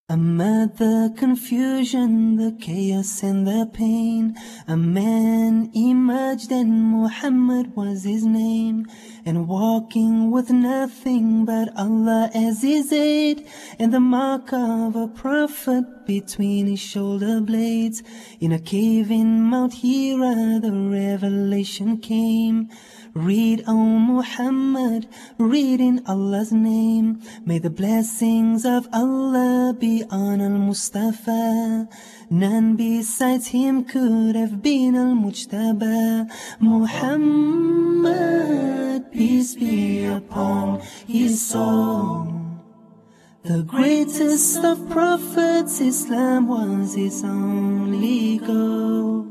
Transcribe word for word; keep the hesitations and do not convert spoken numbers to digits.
Amid the confusion, the chaos and the pain, a man emerged and Muhammad was his name. And walking with nothing but Allah as his aid, and the mark of a prophet between his shoulder blades. In a cave in Mount Hira the revelation came. Read, O Muhammad, read in Allah's name. May the blessings of Allah be on Al-Mustafa. None besides him could have been Al-Mujtaba. Muhammad, peace be upon his soul. The greatest of prophets, Islam was his only goal.